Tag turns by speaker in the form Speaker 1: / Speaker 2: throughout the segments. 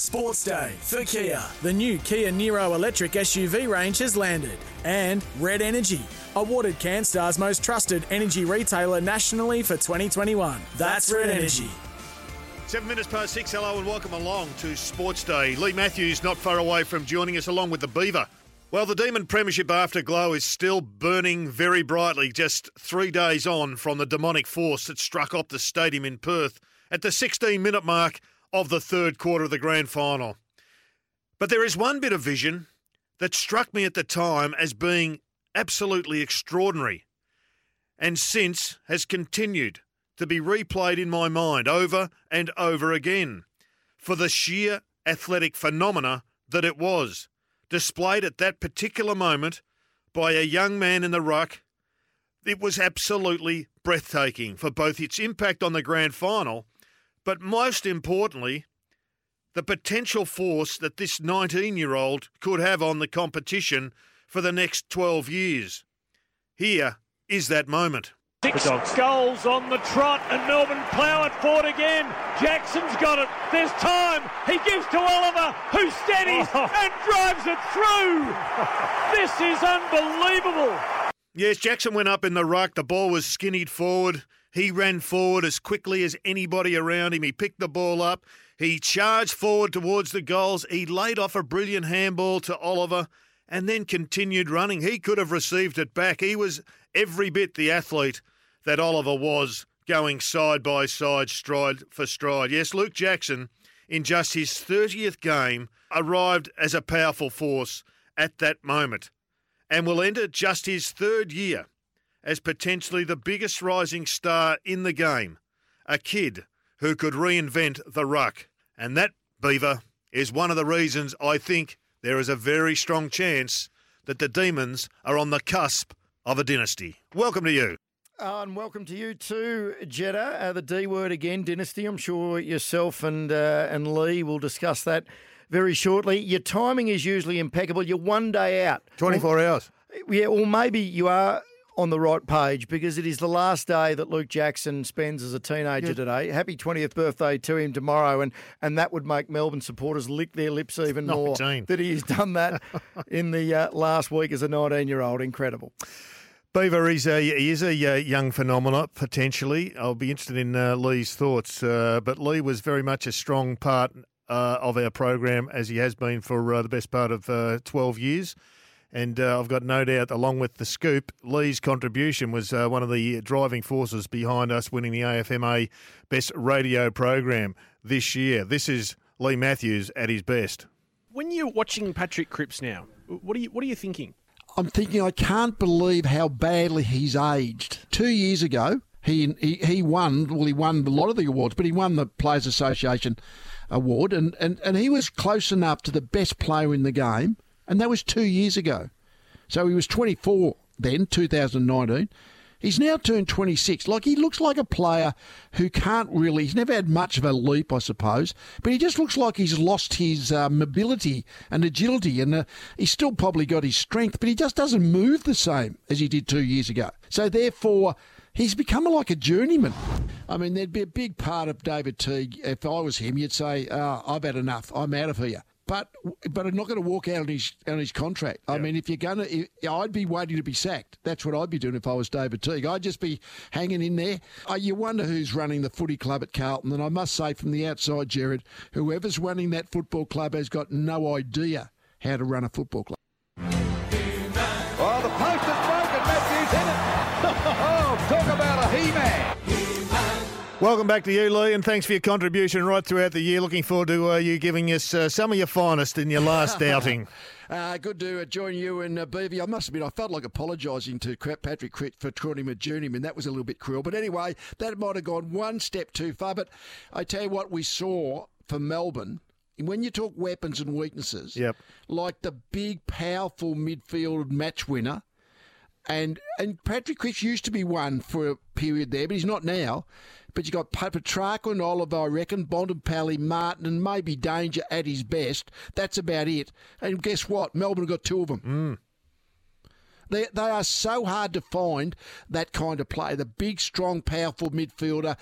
Speaker 1: Sports Day for Kia. The new Kia Niro electric SUV range has landed. And Red Energy, awarded CanStar's most trusted energy retailer nationally for 2021. That's Red Energy.
Speaker 2: 7 minutes past 6, hello and welcome along to Sports Day. Lee Matthews not far away from joining us along with the Beaver. Well, the Demon Premiership afterglow is still burning very brightly just 3 days on from the demonic force that struck off the stadium in Perth at the 16-minute mark of the third quarter of the grand final. But there is one bit of vision that struck me at the time as being absolutely extraordinary and since has continued to be replayed in my mind over and over again for the sheer athletic phenomena that it was, displayed at that particular moment by a young man in the ruck. It was absolutely breathtaking for both its impact on the grand final, but most importantly, the potential force that this 19-year-old could have on the competition for the next 12 years. Here is that moment.
Speaker 3: 6 goals on the trot and Melbourne plough it forward again. Jackson's got it. There's time. He gives to Oliver, who steadies and drives it through. This is unbelievable.
Speaker 2: Yes, Jackson went up in the ruck. The ball was skinnied forward. He ran forward as quickly as anybody around him. He picked the ball up. He charged forward towards the goals. He laid off a brilliant handball to Oliver and then continued running. He could have received it back. He was every bit the athlete that Oliver was, going side by side, stride for stride. Yes, Luke Jackson, in just his 30th game, arrived as a powerful force at that moment and will enter just his third year as potentially the biggest rising star in the game, a kid who could reinvent the ruck. And that, Beaver, is one of the reasons I think there is a very strong chance that the Demons are on the cusp of a dynasty. Welcome to you.
Speaker 4: And welcome to you too, Jeddah. The D word again, dynasty. I'm sure yourself and Lee will discuss that very shortly. Your timing is usually impeccable. You're 1 day out.
Speaker 2: 24 hours.
Speaker 4: Yeah, or maybe you are on the right page because it is the last day that Luke Jackson spends as a teenager today. Happy 20th birthday to him tomorrow, and that would make Melbourne supporters lick their lips even more that he's done that in the last week as a 19-year-old. Incredible.
Speaker 2: Beaver, he is a young phenomenon, potentially. I'll be interested in Lee's thoughts, but Lee was very much a strong part of our program, as he has been for the best part of 12 years. And I've got no doubt, along with the scoop, Lee's contribution was one of the driving forces behind us winning the AFMA Best Radio Program this year. This is Lee Matthews at his best.
Speaker 5: When you're watching Patrick Cripps now, what are you thinking?
Speaker 6: I'm thinking I can't believe how badly he's aged. 2 years ago, he won a lot of the awards, but he won the Players Association award, and he was close enough to the best player in the game. And that was 2 years ago. So he was 24 then, 2019. He's now turned 26. He looks like a player who he's never had much of a leap, I suppose, but he just looks like he's lost his mobility and agility, and he's still probably got his strength, but he just doesn't move the same as he did 2 years ago. So therefore, he's become like a journeyman. I mean, there'd be a big part of David Teague, if I was him, you'd say, I've had enough, I'm out of here. But I'm not going to walk out on his contract. Yeah. I mean, if you're going to, I'd be waiting to be sacked. That's what I'd be doing if I was David Teague. I'd just be hanging in there. You wonder who's running the footy club at Carlton. And I must say from the outside, Jared, whoever's running that football club has got no idea how to run a football club.
Speaker 7: Oh, the post is broken. Matthews in it. Oh, talk about a he-man.
Speaker 2: Welcome back to you, Lee, and thanks for your contribution right throughout the year. Looking forward to you giving us some of your finest in your last outing.
Speaker 6: Good to join you and Beavy. I must admit, I felt like apologising to Patrick Critt for calling him a journeyman. That was a little bit cruel. But anyway, that might have gone one step too far. But I tell you what we saw for Melbourne, when you talk weapons and weaknesses, like the big, powerful midfield match winner, and Patrick Critt used to be one for a period there, but he's not now. But you got Petrarca and Oliver, I reckon, Bontempelli, Martin, and maybe Danger at his best. That's about it. And guess what? Melbourne got two of them. They are so hard to find, that kind of player. The big, strong, powerful midfielder,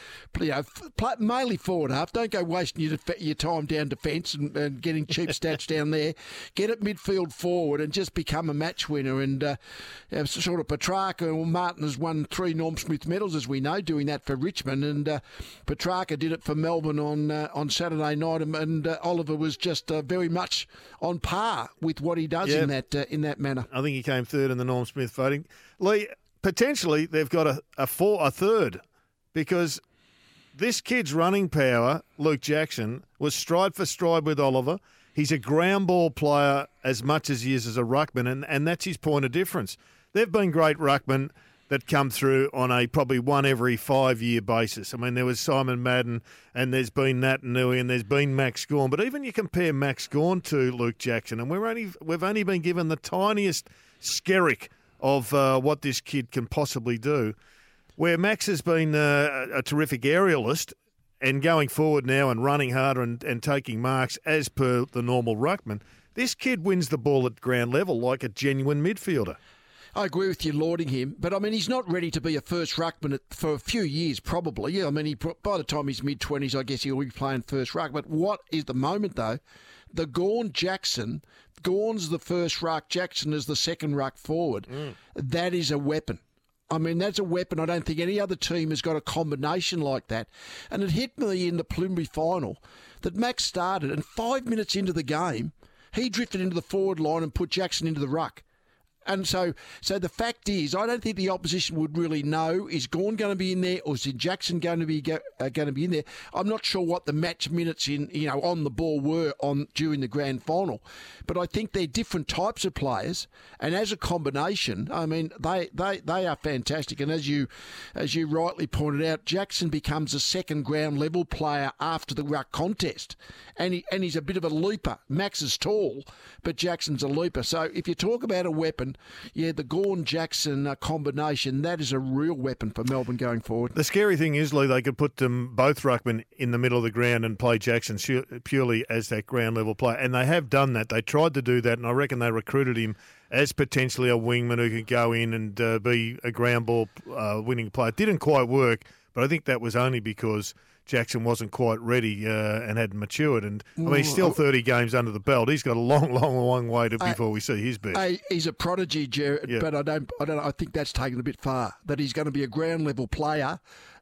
Speaker 6: mainly forward half. Don't go wasting your time down defence and getting cheap stats down there. Get it midfield forward and just become a match winner. And sort of Petrarca, Martin has won 3 Norm Smith medals, as we know, doing that for Richmond. And Petrarca did it for Melbourne on Saturday night. And Oliver was just very much on par with what he does in that manner.
Speaker 2: I think he came third in the Norm Smith voting. Lee, potentially they've got a third, because this kid's running power, Luke Jackson, was stride for stride with Oliver. He's a ground ball player as much as he is as a ruckman, and that's his point of difference. They've been great ruckmen that come through on a probably one every 5-year basis. I mean, there was Simon Madden, and there's been Nat Nui, and there's been Max Gawn. But even you compare Max Gawn to Luke Jackson, and we've only been given the tiniest skerrick of what this kid can possibly do. Where Max has been a terrific aerialist, and going forward now and running harder and taking marks as per the normal ruckman, this kid wins the ball at ground level like a genuine midfielder.
Speaker 6: I agree with you lauding him, but I mean, he's not ready to be a first ruckman for a few years, probably. Yeah, I mean, by the time he's mid-20s, I guess he'll be playing first ruck. But what is the moment, though? The Gawn-Jackson, Gawn's the first ruck, Jackson is the second ruck forward. That is a weapon. I mean, that's a weapon. I don't think any other team has got a combination like that. And it hit me in the preliminary final that Max started, and 5 minutes into the game, he drifted into the forward line and put Jackson into the ruck. And so the fact is, I don't think the opposition would really know, is Gawn going to be in there or is Jackson going to be in there? I'm not sure what the match minutes on the ball were during the grand final, but I think they're different types of players, and as a combination, I mean, they are fantastic. And as you rightly pointed out, Jackson becomes a second ground level player after the ruck contest, and he's a bit of a leaper. Max is tall, but Jackson's a leaper. So if you talk about a weapon, yeah, the Gawn-Jackson combination, that is a real weapon for Melbourne going forward.
Speaker 2: The scary thing is, Lee, they could put them both ruckmen in the middle of the ground and play Jackson purely as that ground level player. And they have done that. They tried to do that, and I reckon they recruited him as potentially a wingman who could go in and be a ground ball winning player. It didn't quite work, but I think that was only because Jackson wasn't quite ready and hadn't matured. And I mean, he's still 30 games under the belt. He's got a long way before we see his best.
Speaker 6: He's a prodigy, Jared, but I think that's taken a bit far. That he's going to be a ground level player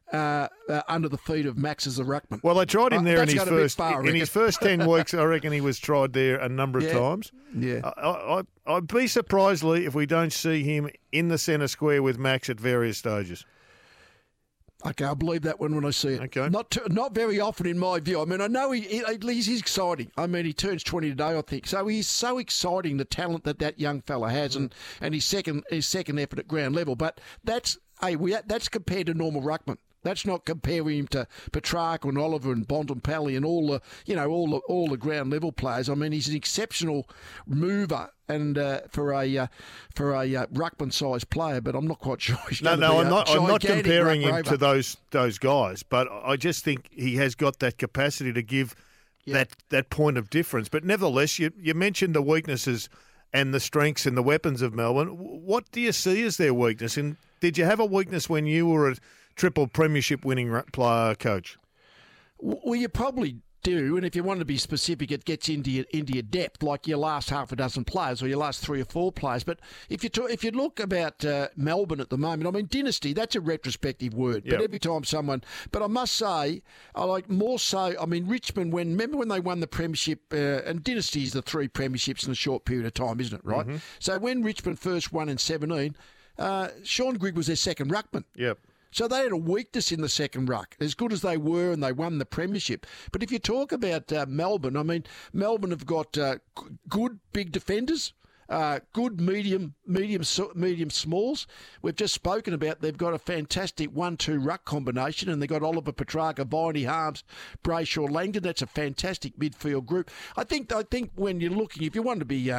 Speaker 6: under the feet of Max as a ruckman.
Speaker 2: Well, they tried him there in his first 10 weeks. I reckon he was tried there a number of times.
Speaker 6: Yeah,
Speaker 2: I'd be surprised, Lee, if we don't see him in the centre square with Max at various stages.
Speaker 6: Okay, I believe that one when I see it.
Speaker 2: Okay.
Speaker 6: Not very often in my view. I mean, I know he's exciting. I mean, he turns 20 today, I think. So he's so exciting, the talent that young fella has, and his second effort at ground level. But that's compared to normal ruckman. That's not comparing him to Petrarca and Oliver and Bontempelli and all the ground level players. I mean, he's an exceptional mover and for a ruckman sized player, but I'm not quite sure.
Speaker 2: I'm not comparing him to those guys, but I just think he has got that capacity to give that point of difference. But nevertheless, you mentioned the weaknesses and the strengths and the weapons of Melbourne. What do you see as their weakness? And did you have a weakness when you were a triple premiership winning player coach?
Speaker 6: Well, you probably do, and if you want to be specific, it gets into your depth, like your last half a dozen players or your last 3 or 4 players. But if you look about Melbourne at the moment, I mean, dynasty, that's a retrospective word. But every time but I must say, I like more so. I mean, Richmond, remember when they won the premiership, and dynasty is the 3 premierships in a short period of time, isn't it? Right. Mm-hmm. So when Richmond first won in 17, Sean Grigg was their second ruckman.
Speaker 2: Yep.
Speaker 6: So they had a weakness in the second ruck, as good as they were, and they won the premiership. But if you talk about Melbourne, I mean, Melbourne have got good big defenders, good medium smalls. We've just spoken about they've got a fantastic 1-2 ruck combination, and they've got Oliver Petrarca, Viney Harms, Brayshaw, Langdon. That's a fantastic midfield group. I think when you're looking, if you want to be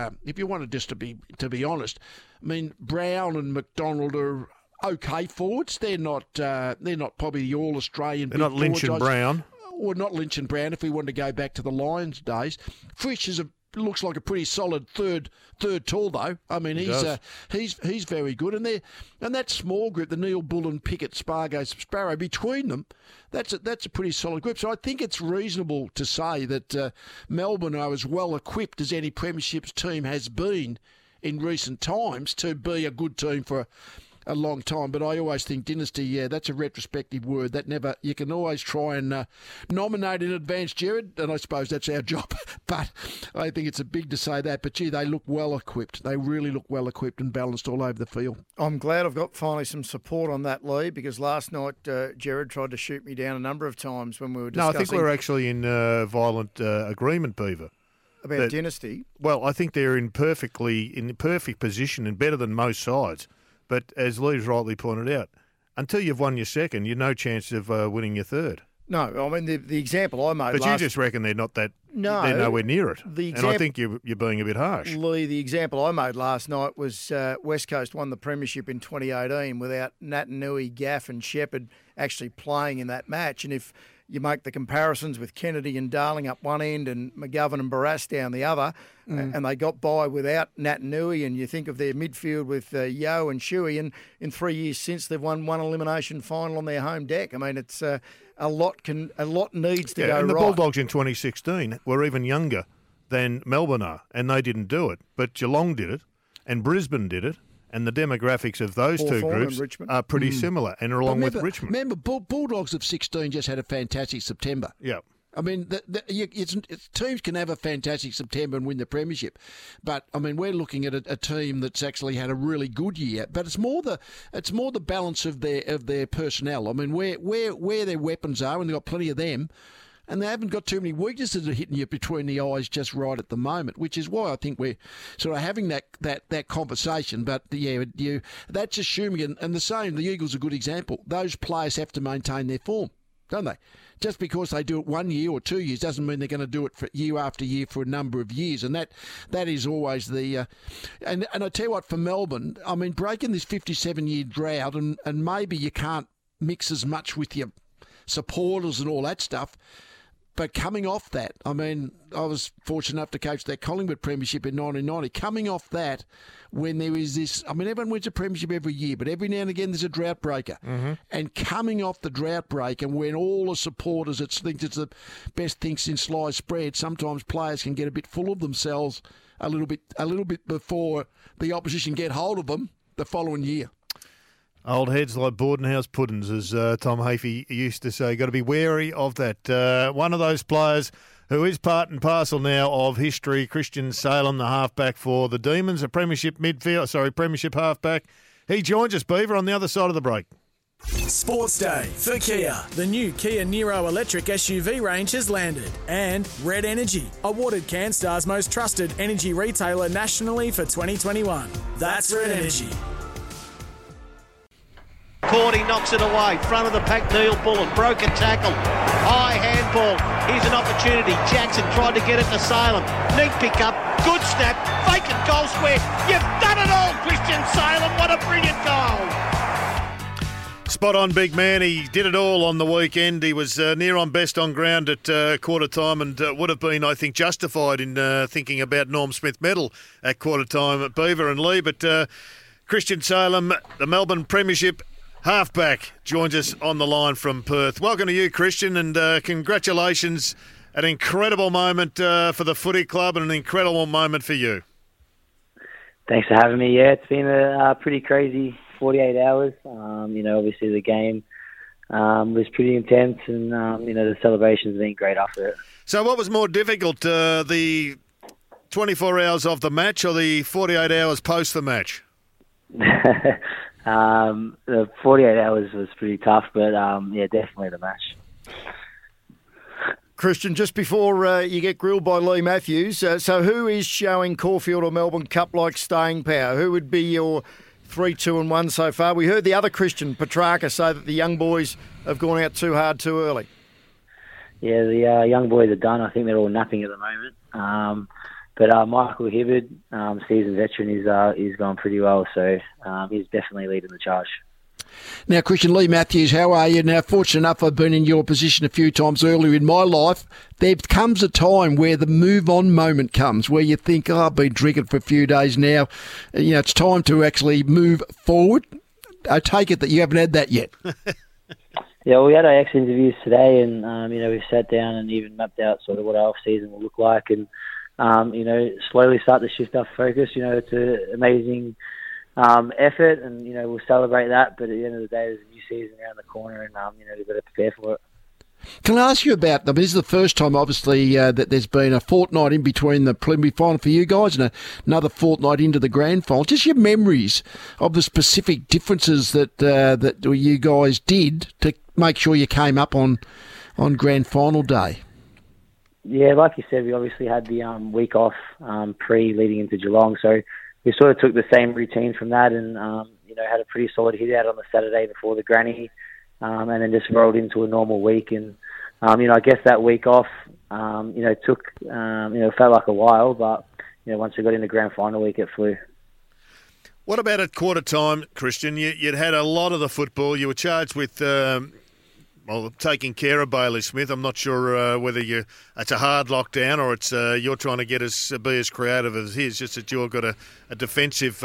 Speaker 6: honest, I mean, Brown and McDonald are okay forwards. They're not probably the All-Australian.
Speaker 2: They're not Lynch and Brown.
Speaker 6: Or not Lynch and Brown if we want to go back to the Lions days. Frisch is a looks like a pretty solid third tall though. I mean, he's very good, and that small group, the Neil Bullen, Pickett, Spargo, Sparrow, between them, that's a pretty solid group. So I think it's reasonable to say that Melbourne are as well equipped as any premierships team has been in recent times to be a good team for a long time. But I always think dynasty, that's a retrospective word. That never, you can always try and nominate in advance, Jared, and I suppose that's our job. But I think it's a big to say that. But gee, they look well equipped. They really look well equipped and balanced all over the field.
Speaker 4: I'm glad I've got finally some support on that, Lee, because last night Jared tried to shoot me down a number of times when we were discussing.
Speaker 2: No, I think we're actually in violent agreement, Beaver.
Speaker 4: About dynasty.
Speaker 2: Well, I think they're in perfect position and better than most sides. But as Lee's rightly pointed out, until you've won your second, you've no chance of winning your third.
Speaker 4: No, I mean, the example I made
Speaker 2: But you just reckon they're not that...
Speaker 4: No.
Speaker 2: They're nowhere near it.
Speaker 4: And
Speaker 2: I think you're being a bit harsh.
Speaker 4: Lee, the example I made last night was West Coast won the premiership in 2018 without Natanui, Gaff and Shepherd actually playing in that match. And if you make the comparisons with Kennedy and Darling up one end and McGovern and Barras down the other, and they got by without Natanui, and you think of their midfield with Yeo and Shuey, and in 3 years since they've won one elimination final on their home deck. I mean, it's a lot needs to go right.
Speaker 2: And the Bulldogs in 2016 were even younger than Melbourne are, and they didn't do it. But Geelong did it, and Brisbane did it. And the demographics of those two groups are pretty similar, and along with Richmond.
Speaker 6: Remember, Bulldogs of 16 just had a fantastic September.
Speaker 2: Yeah.
Speaker 6: I mean, teams can have a fantastic September and win the premiership, but I mean, we're looking at a team that's actually had a really good year. But it's more the balance of their personnel. I mean, where their weapons are, and they've got plenty of them. And they haven't got too many weaknesses that are hitting you between the eyes just right at the moment, which is why I think we're sort of having that conversation. But that's assuming, and the same, the Eagles are a good example. Those players have to maintain their form, don't they? Just because they do it 1 year or 2 years doesn't mean they're going to do it for year after year for a number of years. And that is always the... and I tell you what, for Melbourne, I mean, breaking this 57-year drought, and maybe you can't mix as much with your supporters and all that stuff, but coming off that, I mean, I was fortunate enough to coach that Collingwood premiership in 1990. Coming off that, when there is this, I mean, everyone wins a premiership every year, but every now and again there's a drought breaker. Mm-hmm. And coming off the drought break, and when all the supporters think it's the best thing since sliced bread, sometimes players can get a bit full of themselves a little bit before the opposition get hold of them the following year.
Speaker 2: Old heads like Bordenhouse puddings, as Tom Hafey used to say. Got to be wary of that. One of those players who is part and parcel now of history, Christian Salem, the halfback for the Demons, a premiership halfback. He joins us, Beaver, on the other side of the break.
Speaker 1: Sports Day for Kia. The new Kia Niro electric SUV range has landed. And Red Energy, awarded CanStar's most trusted energy retailer nationally for 2021. That's Red Energy.
Speaker 8: Cordy knocks it away. Front of the pack, Neil Bullen. Broken tackle. High handball. Here's an opportunity. Jackson tried to get it to Salem. Neat pick up. Good snap. Vacant goal square. You've done it all, Christian Salem. What a brilliant goal.
Speaker 2: Spot on, big man. He did it all on the weekend. He was near on best on ground at quarter time, and would have been, I think, justified in thinking about Norm Smith medal at quarter time at Beaver and Lee. But Christian Salem, the Melbourne Premiership halfback, joins us on the line from Perth. Welcome to you, Christian, and congratulations. An incredible moment for the footy club and an incredible moment for you.
Speaker 9: Thanks for having me. Yeah, it's been a pretty crazy 48 hours. Obviously the game was pretty intense, and, the celebration's been great after it.
Speaker 2: So what was more difficult, the 24 hours of the match or the 48 hours post the match?
Speaker 9: The 48 hours was pretty tough, but definitely the match.
Speaker 4: Christian, just before you get grilled by Lee Matthews, so who is showing Caulfield or Melbourne Cup-like staying power? Who would be your 3-2-1 so far? We heard the other Christian, Petrarca, say that the young boys have gone out too hard too early.
Speaker 9: Yeah, the young boys are done. I think they're all napping at the moment. But Michael Hibberd, seasoned veteran, he's gone pretty well, so he's definitely leading the charge.
Speaker 6: Now, Christian, Lee Matthews, how are you? Now, fortunate enough, I've been in your position a few times earlier in my life. There comes a time where the move-on moment comes, where you think, I've been drinking for a few days now. It's time to actually move forward. I take it that you haven't had that yet.
Speaker 9: Yeah, we had our exit interviews today, and we've sat down and even mapped out sort of what our off-season will look like, and slowly start to shift our focus. It's an amazing effort, and we'll celebrate that. But at the end of the day, there's a new season around the corner, and we've got to prepare for it.
Speaker 6: Can I ask you about them? This is the first time, obviously, that there's been a fortnight in between the preliminary final for you guys and another fortnight into the grand final. Just your memories of the specific differences that you guys did to make sure you came up on grand final day.
Speaker 9: Yeah, like you said, we obviously had the week off leading into Geelong, so we sort of took the same routine from that, and had a pretty solid hit out on the Saturday before the granny. And then just rolled into a normal week, and I guess that week off, took felt like a while, but once we got into grand final week, it flew.
Speaker 2: What about at quarter time, Christian? You'd had a lot of the football. You were charged with taking care of Bailey Smith. I'm not sure whether it's a hard lockdown or it's you're trying to be as creative as his. Just that you've got a defensive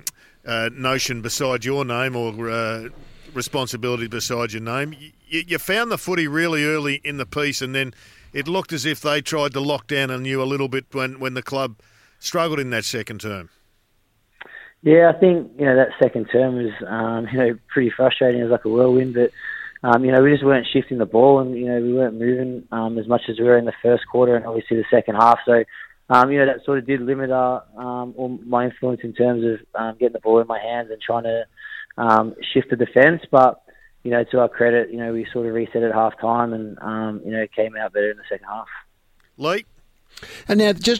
Speaker 2: notion beside your name or responsibility beside your name. You found the footy really early in the piece, and then it looked as if they tried to lock down on you a little bit when the club struggled in that second term.
Speaker 9: Yeah, I think that second term was pretty frustrating. It was like a whirlwind, but we just weren't shifting the ball, and we weren't moving as much as we were in the first quarter, and obviously the second half. So that sort of did limit my influence in terms of getting the ball in my hands and trying to shift the defence, but to our credit, we sort of reset at half time and came out better in the second half.
Speaker 2: Lee?
Speaker 6: And now just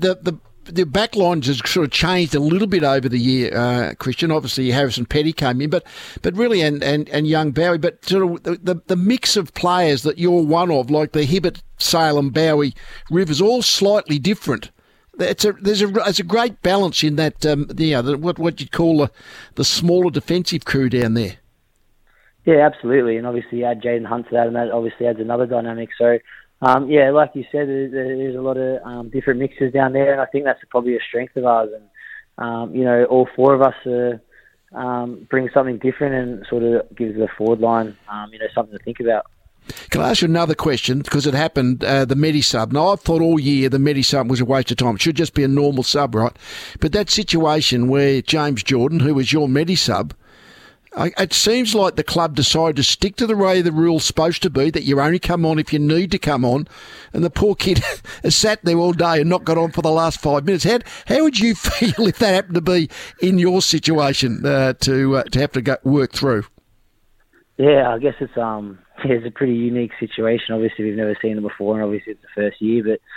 Speaker 6: the back lines has sort of changed a little bit over the year, Christian. Obviously Harrison Petty came in, but really and young Bowie, but sort of the mix of players that you're one of, like the Hibbert, Salem, Bowie, Rivers, all slightly different. There's a great balance in that what you'd call the smaller defensive crew down there.
Speaker 9: Yeah, absolutely, and obviously you add Jaden Hunt to that, and that obviously adds another dynamic. So, like you said, there's a lot of different mixes down there, and I think that's probably a strength of ours. And all four of us bring something different, and sort of gives the forward line something to think about.
Speaker 6: Can I ask you another question? Because it happened, the Medi-sub. Now, I've thought all year the Medi-sub was a waste of time. It should just be a normal sub, right? But that situation where James Jordan, who was your Medi-sub, it seems like the club decided to stick to the way the rule's supposed to be, that you only come on if you need to come on, and the poor kid has sat there all day and not got on for the last 5 minutes. How would you feel if that happened to be in your situation to have to work through?
Speaker 9: Yeah, I guess it's a pretty unique situation. Obviously, we've never seen it before, and obviously it's the first year. But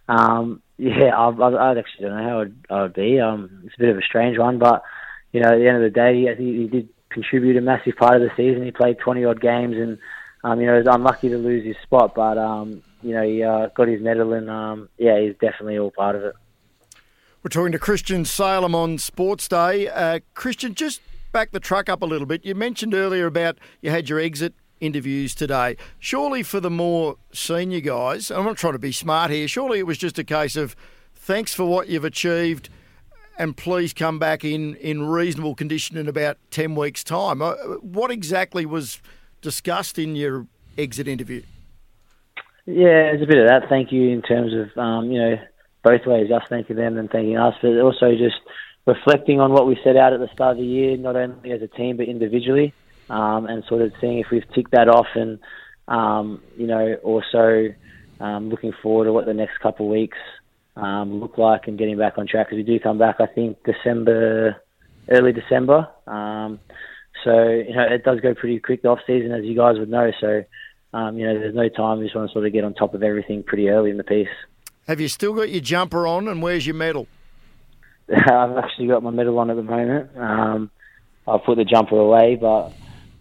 Speaker 9: I actually don't know how I would be. It's a bit of a strange one, but at the end of the day, I think he did contribute a massive part of the season. He played 20-odd games, and he was unlucky to lose his spot, but he got his medal, and he's definitely all part of it.
Speaker 4: We're talking to Christian Salem on Sports Day. Christian, just back the truck up a little bit. You mentioned earlier about you had your exit interviews today. Surely for the more senior guys, I'm not trying to be smart here, surely it was just a case of thanks for what you've achieved and please come back in reasonable condition in about 10 weeks' time. What exactly was discussed in your exit interview?
Speaker 9: Yeah, there's a bit of that. Thank you in terms of, both ways, us thanking them and thanking us, but also just reflecting on what we set out at the start of the year, not only as a team but individually, and sort of seeing if we've ticked that off, and also looking forward to what the next couple of weeks look like and getting back on track, because we do come back, I think, early December. So it does go pretty quick, the off season, as you guys would know. So there's no time. We just want to sort of get on top of everything pretty early in the piece. Have you still got your jumper on, and where's your medal? I've actually got my medal on at the moment. I've put the jumper away, but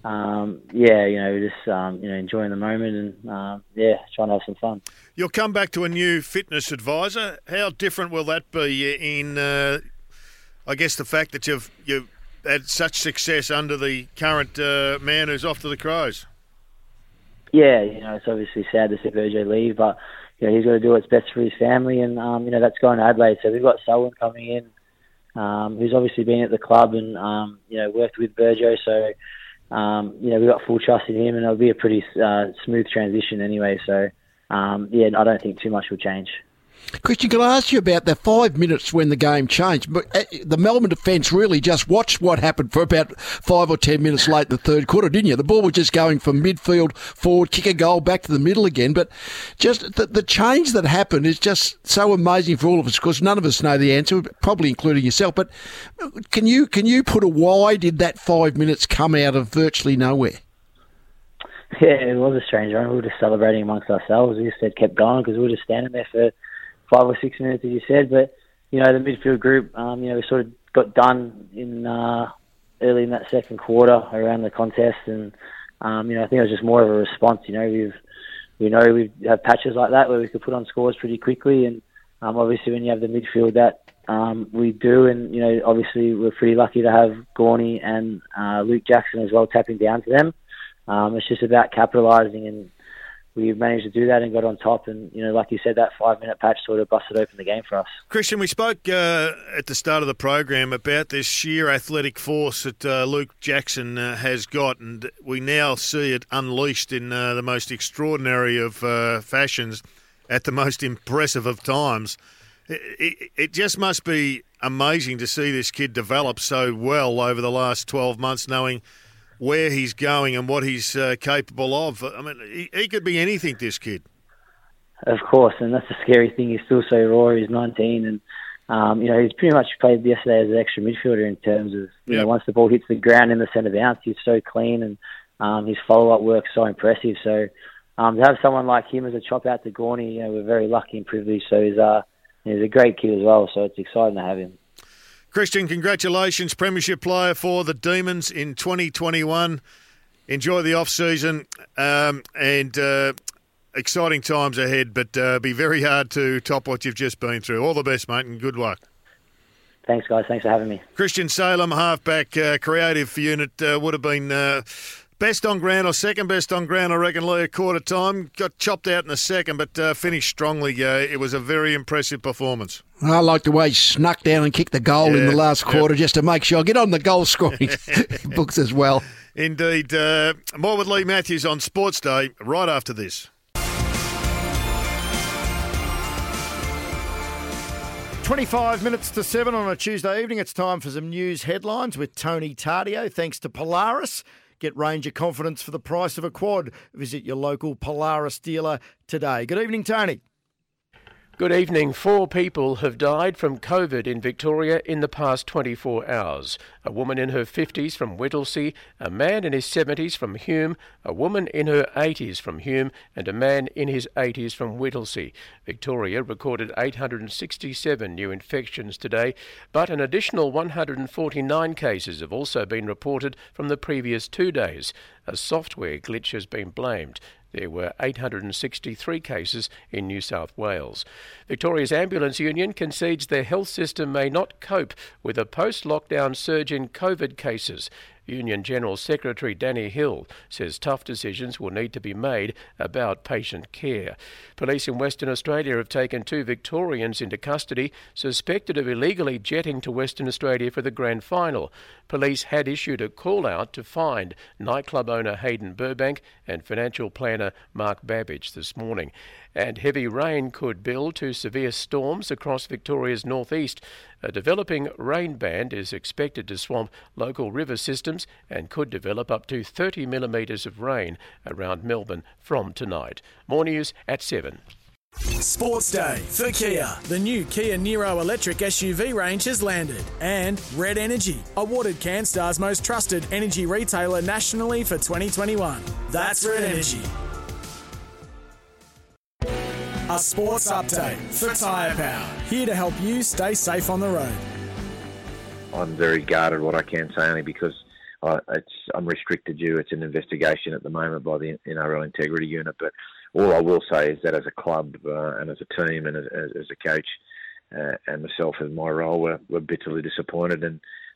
Speaker 9: just enjoying the moment and trying to have some fun.
Speaker 2: You'll come back to a new fitness advisor. How different will that be in, I guess, the fact that you've had such success under the current man who's off to the Crows.
Speaker 9: Yeah, it's obviously sad to see Virgil leave, but he's got to do what's best for his family, and that's going to Adelaide. So we've got Selwyn coming in, who's obviously been at the club and worked with Virgil. So we've got full trust in him, and it'll be a pretty smooth transition anyway. So I don't think too much will change.
Speaker 6: Christian, can I ask you about the 5 minutes when the game changed? But the Melbourne defence really just watched what happened for about 5 or 10 minutes late in the third quarter, didn't you? The ball was just going from midfield forward, kick a goal, back to the middle again. But just the change that happened is just so amazing for all of us, because none of us know the answer, probably including yourself. But can you put a why did that 5 minutes come out of virtually nowhere?
Speaker 9: Yeah, it was a strange run. We were just celebrating amongst ourselves. We just kept going because we were just standing there for 5 or 6 minutes, as you said. But, the midfield group, we sort of got done in early in that second quarter around the contest. And, I think it was just more of a response. We have patches like that where we could put on scores pretty quickly. And obviously when you have the midfield that we do, and, obviously we're pretty lucky to have Gorney and Luke Jackson as well tapping down to them. It's just about capitalising, and we managed to do that and got on top. And, like you said, that 5 minute patch sort of busted open the game for us.
Speaker 2: Christian, we spoke at the start of the program about this sheer athletic force that Luke Jackson has got, and we now see it unleashed in the most extraordinary of fashions at the most impressive of times. It just must be amazing to see this kid develop so well over the last 12 months, knowing where he's going and what he's capable of. I mean, he could be anything, this kid.
Speaker 9: Of course, and that's the scary thing. He's still so raw. He's 19, and he's pretty much played yesterday as an extra midfielder in terms of once the ball hits the ground in the centre bounce, he's so clean, and his follow-up work's so impressive. So to have someone like him as a chop out to Gorney, we're very lucky and privileged. So he's a great kid as well. So it's exciting to have him.
Speaker 2: Christian, congratulations, Premiership player for the Demons in 2021. Enjoy the off-season and exciting times ahead, but be very hard to top what you've just been through. All the best, mate, and good luck.
Speaker 9: Thanks, guys. Thanks for having me.
Speaker 2: Christian Salem, halfback, creative unit, would have been best on ground or second best on ground, I reckon, Lee, a quarter time. Got chopped out in the second, but finished strongly. It was a very impressive performance.
Speaker 6: I like the way he snuck down and kicked the goal in the last quarter just to make sure I get on the goal scoring books as well.
Speaker 2: Indeed. More with Lee Matthews on Sports Day right after this.
Speaker 4: 25 minutes to 7 on a Tuesday evening. It's time for some news headlines with Tony Tardio. Thanks to Polaris. Get Ranger confidence for the price of a quad. Visit your local Polaris dealer today. Good evening, Tony.
Speaker 10: Good evening. 4 people have died from COVID in Victoria in the past 24 hours. A woman in her 50s from Whittlesea, a man in his 70s from Hume, a woman in her 80s from Hume, and a man in his 80s from Whittlesea. Victoria recorded 867 new infections today, but an additional 149 cases have also been reported from the previous 2 days. A software glitch has been blamed. There were 863 cases in New South Wales. Victoria's Ambulance Union concedes their health system may not cope with a post-lockdown surge in COVID cases. Union General Secretary Danny Hill says tough decisions will need to be made about patient care. Police in Western Australia have taken 2 Victorians into custody suspected of illegally jetting to Western Australia for the grand final. Police had issued a call-out to find nightclub owner Hayden Burbank and financial planner Mark Babbage this morning. And heavy rain could build to severe storms across Victoria's northeast. A developing rain band is expected to swamp local river systems and could develop up to 30 millimetres of rain around Melbourne from tonight. More news at 7.
Speaker 1: Sports Day for Kia. The new Kia Niro electric SUV range has landed. And Red Energy, awarded CanStar's most trusted energy retailer nationally for 2021. That's Red Energy. A sports update for Tyre Power. Here to help you stay safe on the road.
Speaker 11: I'm very guarded what I can say, only because I'm restricted due. It's an investigation at the moment by the NRL Integrity Unit. But all I will say is that as a club and as a team and as a coach and myself in my role, we're bitterly disappointed. And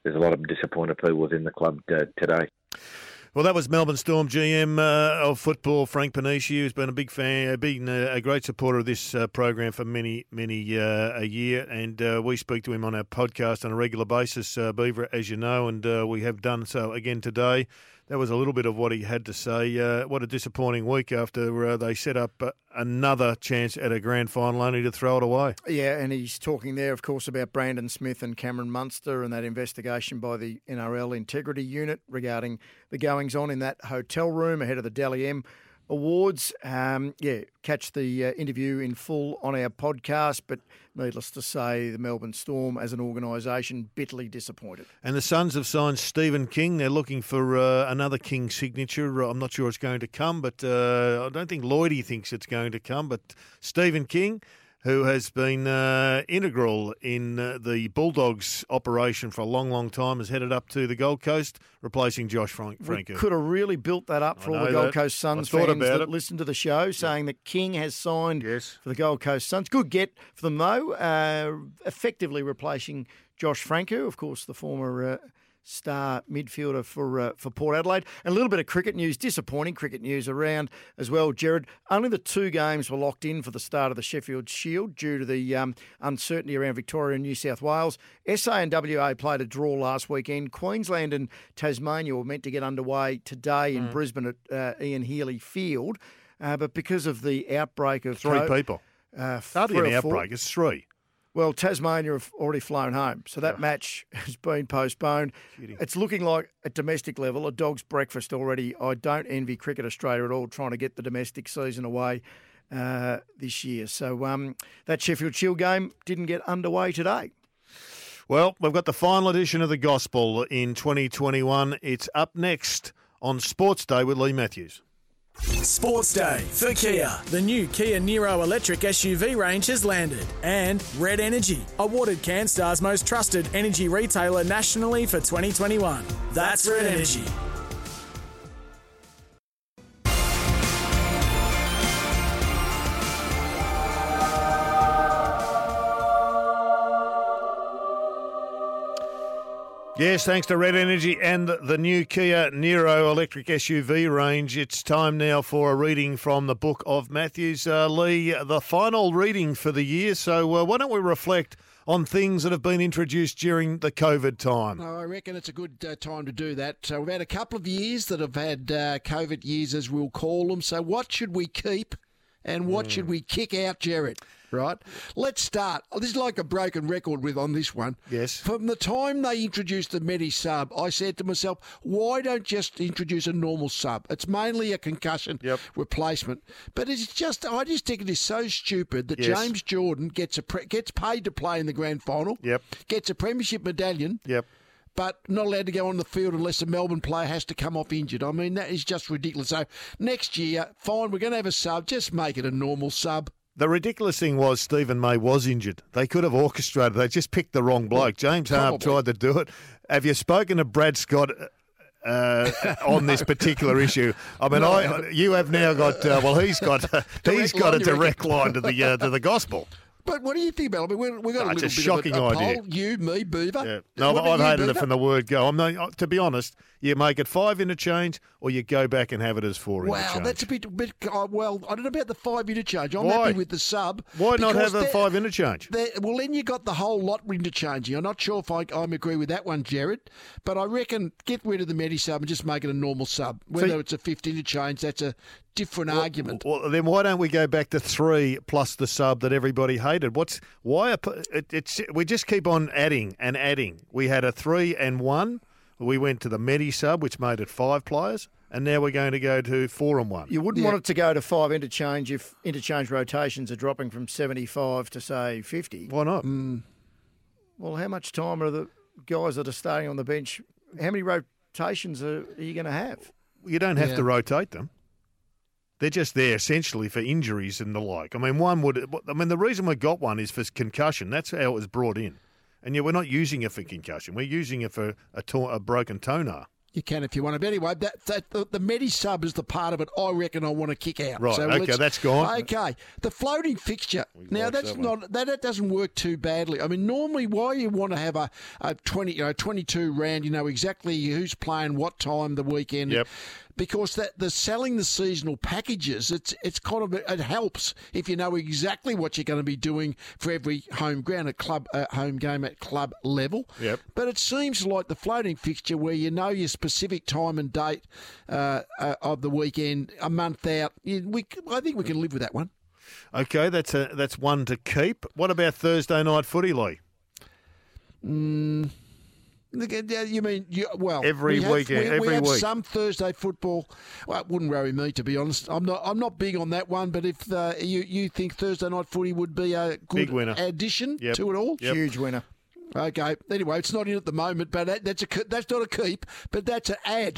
Speaker 11: there's a lot of disappointed people within the club today.
Speaker 2: Well, that was Melbourne Storm GM of football, Frank Panici, who's been a big fan, been a great supporter of this program for many a year, and we speak to him on our podcast on a regular basis, Beaver, as you know, and we have done so again today. That was a little bit of what he had to say. What a disappointing week after they set up another chance at a grand final, only to throw it away.
Speaker 4: Yeah, and he's talking there, of course, about Brandon Smith and Cameron Munster and that investigation by the NRL Integrity Unit regarding the goings-on in that hotel room ahead of the Dally M Awards. Catch the interview in full on our podcast, but needless to say, the Melbourne Storm as an organisation bitterly disappointed.
Speaker 2: And the Suns have signed Stephen King. They're looking for another King signature. I'm not sure it's going to come, but I don't think Lloydie thinks it's going to come. But Stephen King, who has been integral in the Bulldogs operation for a long, long time, has headed up to the Gold Coast, replacing Josh Franco.
Speaker 4: We could have really built that up for all the Gold Coast Suns fans that listen to the show, saying that King has signed for the Gold Coast Suns. Good get for them, though, effectively replacing Josh Franco, of course, the former star midfielder for Port Adelaide. And a little bit of cricket news, disappointing cricket news around as well, Jared. Only the 2 games were locked in for the start of the Sheffield Shield due to the uncertainty around Victoria and New South Wales. SA and WA played a draw last weekend. Queensland and Tasmania were meant to get underway today in Brisbane at Ian Healy Field, but because of the outbreak of
Speaker 2: 3 people. Hardly an outbreak, it's 3.
Speaker 4: Well, Tasmania have already flown home, so that match has been postponed. It's looking like, at domestic level, a dog's breakfast already. I don't envy Cricket Australia at all trying to get the domestic season away this year. So that Sheffield Shield game didn't get underway today.
Speaker 2: Well, we've got the final edition of the Gospel in 2021. It's up next on Sports Day with Lee Matthews.
Speaker 1: Sports Day for Kia. The new Kia Niro electric SUV range has landed. And Red Energy, awarded CanStar's most trusted energy retailer nationally for 2021. That's Red Energy.
Speaker 2: Yes, thanks to Red Energy and the new Kia Niro electric SUV range. It's time now for a reading from the Book of Matthews. Lee, the final reading for the year. So why don't we reflect on things that have been introduced during the COVID time?
Speaker 6: I reckon it's a good time to do that. So we've had a couple of years that have had COVID years, as we'll call them. So what should we keep and what should we kick out, Jared? Right? Let's start. This is like a broken record with on this one.
Speaker 2: Yes.
Speaker 6: From the time they introduced the Medi-Sub, I said to myself, why don't just introduce a normal sub? It's mainly a concussion replacement. But it's just, I just think it is so stupid that James Jordan gets paid to play in the grand final, gets a premiership medallion, but not allowed to go on the field unless a Melbourne player has to come off injured. I mean, that is just ridiculous. So next year, fine, we're going to have a sub. Just make it a normal sub.
Speaker 2: The ridiculous thing was Stephen May was injured. They could have orchestrated. They just picked the wrong bloke. James Harp tried to do it. Have you spoken to Brad Scott on this particular issue? I mean, you have now got. He's got a direct line to the gospel.
Speaker 6: But what do you think about it? I mean, we've got a little bit
Speaker 2: shocking
Speaker 6: of a
Speaker 2: idea.
Speaker 6: poll. You, me, Beaver.
Speaker 2: Yeah. No, I've hated it from the word go. To be honest, you make it 5 interchange or you go back and have it as 4 interchange.
Speaker 6: Wow, that's a bit I don't know about the 5 interchange. I'm happy with the sub.
Speaker 2: Why not have a 5 interchange?
Speaker 6: Well, then you got the whole lot interchanging. I'm not sure if I agree with that one, Jared, but I reckon get rid of the Medi-Sub and just make it a normal sub. Whether it's a 5th interchange, that's a different argument.
Speaker 2: Well, then why don't we go back to 3 plus the sub that everybody hated? We just keep on adding and adding. We had a 3 and 1. We went to the Medi-Sub, which made it 5 players, and now we're going to go to 4 and 1.
Speaker 4: You wouldn't want it to go to 5 interchange if interchange rotations are dropping from 75 to, say, 50.
Speaker 2: Why not?
Speaker 4: Well, how much time are the guys that are starting on the bench, how many rotations are you going to have?
Speaker 2: You don't have to rotate them. They're just there essentially for injuries and the like. I mean, the reason we got one is for concussion. That's how it was brought in. And yet we're not using it for concussion. We're using it for a broken toenail.
Speaker 6: You can if you want to. But anyway, the Medi-sub is the part of it I reckon I want to kick out.
Speaker 2: Right, okay, that's gone.
Speaker 6: Okay, the floating fixture. Now, that doesn't work too badly. I mean, normally why you want to have a 22 round, you know exactly who's playing what time the weekend.
Speaker 2: Yep.
Speaker 6: Because the selling the seasonal packages, it's kind of it helps if you know exactly what you're going to be doing for every home game at club level.
Speaker 2: Yep.
Speaker 6: But it seems like the floating fixture where you know your specific time and date of the weekend a month out. I think we can live with that one.
Speaker 2: Okay, that's one to keep. What about Thursday night footy, Lee?
Speaker 6: You mean
Speaker 2: every weekend?
Speaker 6: We have some Thursday football. Well, it wouldn't worry me, to be honest. I'm not big on that one. But if you think Thursday night footy would be a good addition to it all,
Speaker 4: huge winner.
Speaker 6: Okay. Anyway, it's not in at the moment, but that's not a keep, but that's an add.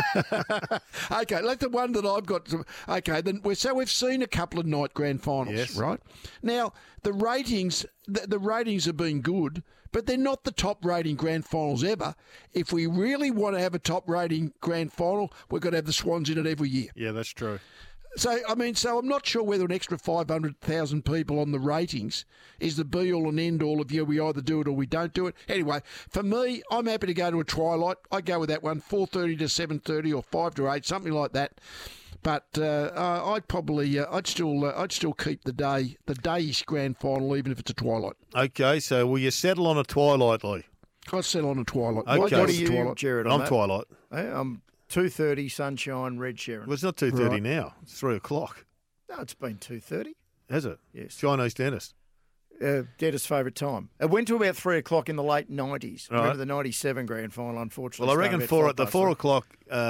Speaker 6: Okay, like the one that I've got. Okay, then we've seen a couple of night grand finals, right? Now the ratings have been good, but they're not the top rating grand finals ever. If we really want to have a top rating grand final, we've got to have the Swans in it every year.
Speaker 2: Yeah, that's true.
Speaker 6: So I'm not sure whether an extra 500,000 people on the ratings is the be-all and end-all of we either do it or we don't do it. Anyway, for me, I'm happy to go to a twilight. I go with that one, 4:30 to 7:30 or 5 to 8, something like that. But I'd still keep the day-ish grand final, even if it's a twilight.
Speaker 2: Okay, so will you settle on a twilight, Lee?
Speaker 6: I'll settle on a twilight.
Speaker 2: Okay.
Speaker 4: What are you, Jared?
Speaker 2: I'm twilight.
Speaker 4: I'm 2:30 sunshine, red Sharon.
Speaker 2: Well, it's not 2:30 now. It's 3 o'clock.
Speaker 4: No, it's been 2:30.
Speaker 2: Has it?
Speaker 4: Yes.
Speaker 2: Chinese dentist.
Speaker 4: Dentist's favourite time. It went to about 3 o'clock in the late 90s.
Speaker 2: Right.
Speaker 4: Remember the 97 grand final, unfortunately.
Speaker 2: Well, I reckon the 4 o'clock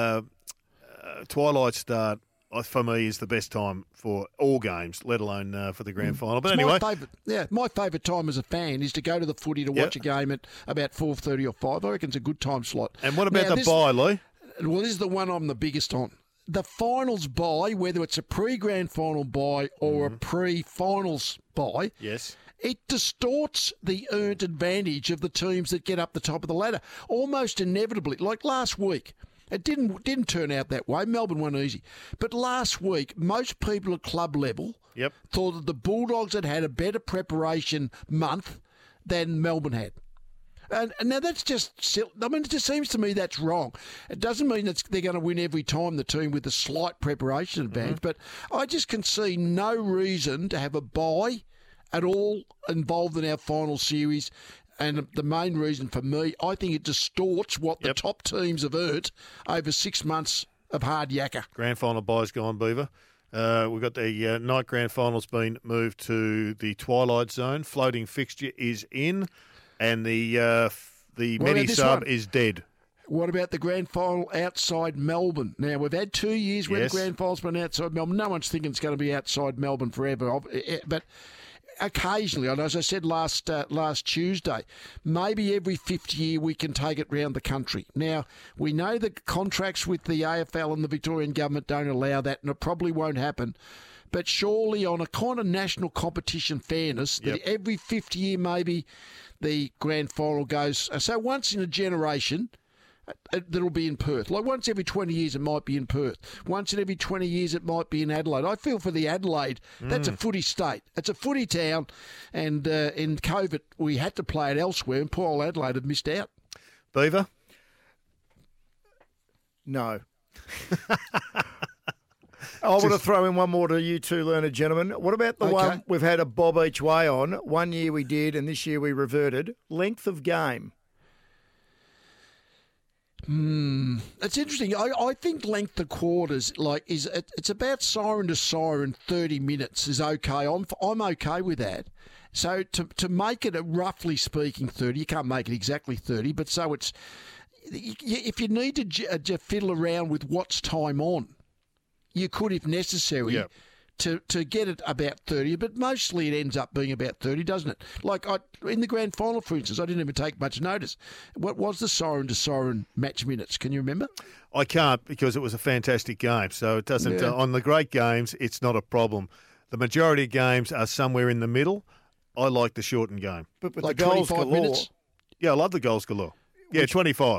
Speaker 2: twilight start, for me, is the best time for all games, let alone for the grand final. But anyway.
Speaker 6: My favourite time as a fan is to go to the footy to watch a game at about 4:30 or 5. I reckon it's a good time slot.
Speaker 2: And what about the bye, Lee?
Speaker 6: Well, this is the one I'm the biggest on. The finals bye, whether it's a pre-grand final bye or a pre-finals bye, it distorts the earned advantage of the teams that get up the top of the ladder almost inevitably. Like last week, it didn't turn out that way. Melbourne won easy. But last week, most people at club level thought that the Bulldogs had a better preparation month than Melbourne had. And now that's just silly. I mean, it just seems to me that's wrong. It doesn't mean that they're going to win every time, the team with a slight preparation advantage, but I just can see no reason to have a bye at all involved in our final series. And the main reason for me, I think it distorts what the top teams have earned over 6 months of hard yakka.
Speaker 2: Grand final bye's gone, Beaver. We've got the night grand finals been moved to the twilight zone. Floating fixture is in. And the Medi-sub is dead.
Speaker 6: What about the grand final outside Melbourne? Now, we've had 2 years where the grand final's been outside Melbourne. No one's thinking it's going to be outside Melbourne forever. But occasionally, and as I said last Tuesday, maybe every fifth year we can take it round the country. Now, we know the contracts with the AFL and the Victorian government don't allow that, and it probably won't happen. But surely on a kind of national competition fairness, that every fifth year maybe the grand final goes. So once in a generation, that'll be in Perth. Like once every 20 years, it might be in Perth. Once in every 20 years, it might be in Adelaide. I feel for the Adelaide. That's a footy state. It's a footy town. And in COVID, we had to play it elsewhere, and poor old Adelaide have missed out.
Speaker 2: Beaver?
Speaker 4: No. I want to throw in one more to you two learned gentlemen. What about the one we've had a bob each way on? 1 year we did, and this year we reverted. Length of game.
Speaker 6: It's interesting. I think length of quarters it's about siren to siren. 30 minutes is okay. I'm okay with that. So to make it roughly speaking 30, you can't make it exactly 30, but so it's if you need to fiddle around with what's time on. You could, if necessary, to get it about 30, but mostly it ends up being about 30, doesn't it? Like in the grand final, for instance, I didn't even take much notice. What was the siren-to-siren match minutes? Can you remember?
Speaker 2: I can't because it was a fantastic game, so it doesn't. On the great games, it's not a problem. The majority of games are somewhere in the middle. I like the shortened game.
Speaker 4: But
Speaker 6: like
Speaker 4: the goals
Speaker 6: 25
Speaker 4: galore.
Speaker 6: minutes?
Speaker 2: Yeah, I love the goals galore. Yeah, 25.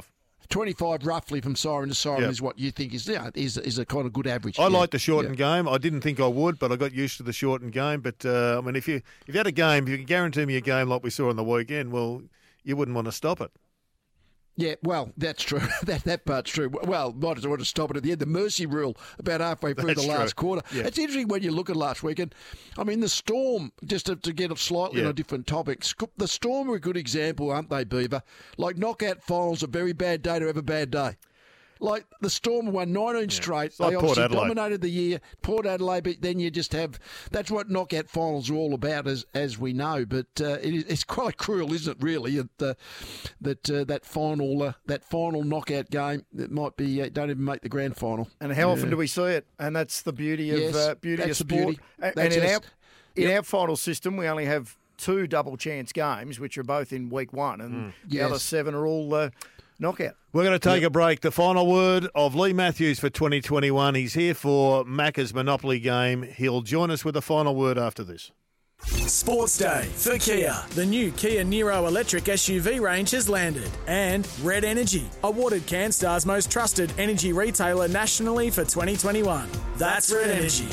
Speaker 6: 25 roughly from siren to siren is what you think is a kind of good average.
Speaker 2: I like the shortened game. I didn't think I would, but I got used to the shortened game. But, I mean, if you had a game, if you can guarantee me a game like we saw on the weekend, well, you wouldn't want to stop it.
Speaker 6: Yeah, well, that's true. that part's true. Well, might as well to stop it at the end. The mercy rule about halfway through the last quarter. Yeah. It's interesting when you look at last weekend. I mean, the Storm, just to get slightly on a different topic, the Storm are a good example, aren't they, Beaver? Like, knockout finals, a very bad day to have a bad day. Like, the Storm won 19 straight.
Speaker 2: Like
Speaker 6: they
Speaker 2: Port
Speaker 6: obviously
Speaker 2: Adelaide.
Speaker 6: dominated the year. Port Adelaide, but then you just have... That's what knockout finals are all about, as we know. But it's quite cruel, isn't it, really, that final knockout game that might be... don't even make the grand final.
Speaker 4: And how often do we see it? And that's the beauty of sport.
Speaker 6: The beauty.
Speaker 4: In our final system, we only have 2 double chance games, which are both in week 1, and the other 7 are all... knockout.
Speaker 2: We're going to take a break. The final word of Lee Matthews for 2021. He's here for Macca's Monopoly game. He'll join us with the final word after this.
Speaker 1: Sports Day for Kia. The new Kia Niro electric SUV range has landed. And Red Energy, awarded CanStar's most trusted energy retailer nationally for 2021. That's Red Energy.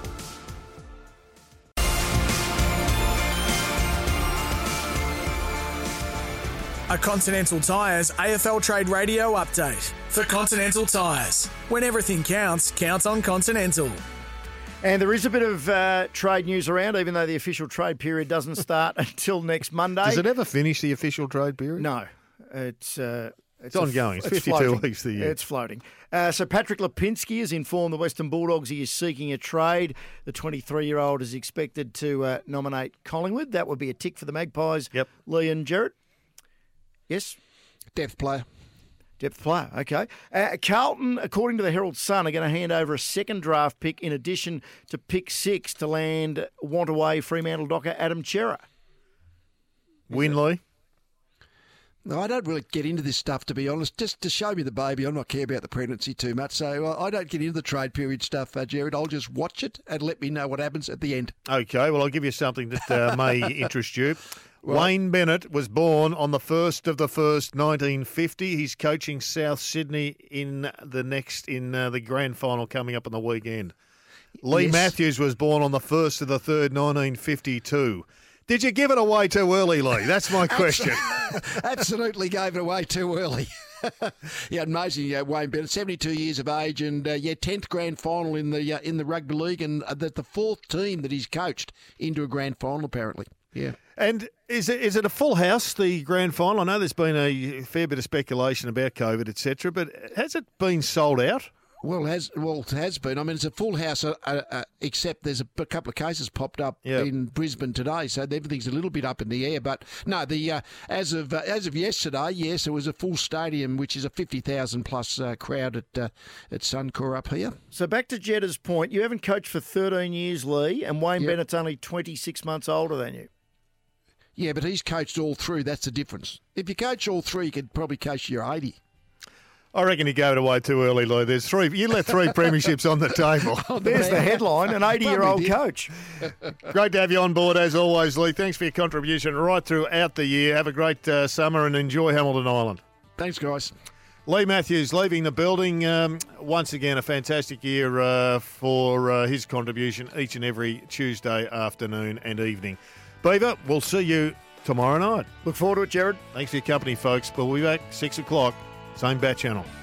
Speaker 1: A Continental Tires AFL Trade Radio update. For Continental Tires, when everything counts, count on Continental.
Speaker 4: And there is a bit of trade news around, even though the official trade period doesn't start until next Monday.
Speaker 2: Does it ever finish, the official trade period?
Speaker 4: No. It's
Speaker 2: ongoing. It's 52
Speaker 4: floating.
Speaker 2: weeks a year.
Speaker 4: It's floating. So Patrick Lipinski has informed the Western Bulldogs he is seeking a trade. The 23-year-old is expected to nominate Collingwood. That would be a tick for the Magpies.
Speaker 2: Yep.
Speaker 4: Lee and Gerard? Yes?
Speaker 6: Depth player,
Speaker 4: okay. Carlton, according to the Herald Sun, are going to hand over a second draft pick in addition to pick 6 to land want-away Fremantle Docker Adam Cerra.
Speaker 2: Win, Lee?
Speaker 6: No, I don't really get into this stuff, to be honest. Just to show me the baby, I'm not care about the pregnancy too much, so I don't get into the trade period stuff, Gerard. I'll just watch it and let me know what happens at the end.
Speaker 2: Okay, well, I'll give you something that may interest you. Right. Wayne Bennett was born on the 1st of the 1st, 1950. He's coaching South Sydney in the grand final coming up on the weekend. Lee Matthews was born on the 1st of the 3rd, 1952. Did you give it away too early, Lee? That's my question.
Speaker 6: Absolutely gave it away too early. Yeah, amazing. Wayne Bennett, 72 years of age, and 10th grand final in the rugby league, and the 4th team that he's coached into a grand final, apparently. Yeah.
Speaker 2: And is it a full house, the grand final? I know there's been a fair bit of speculation about COVID, etc., but has it been sold out?
Speaker 6: Well, it has been. I mean, it's a full house, except there's a couple of cases popped up in Brisbane today, so everything's a little bit up in the air. But no, as of yesterday, yes, it was a full stadium, which is a 50,000 plus crowd at Suncorp up here.
Speaker 4: So back to Jeddah's point, you haven't coached for 13 years, Lee, and Wayne Bennett's only 26 months older than you.
Speaker 6: Yeah, but he's coached all through. That's the difference. If you coach all through, you could probably coach your 80.
Speaker 2: I reckon you gave it away too early, Lou. You let 3 premierships on the table.
Speaker 4: There's the headline, an 80-year-old coach.
Speaker 2: Great to have you on board, as always, Lee. Thanks for your contribution right throughout the year. Have a great summer and enjoy Hamilton Island.
Speaker 6: Thanks, guys.
Speaker 2: Lee Matthews leaving the building. Once again, a fantastic year for his contribution each and every Tuesday afternoon and evening. Beaver, we'll see you tomorrow night.
Speaker 4: Look forward to it, Gerard.
Speaker 2: Thanks for your company, folks. We'll be back 6 o'clock, same bat channel.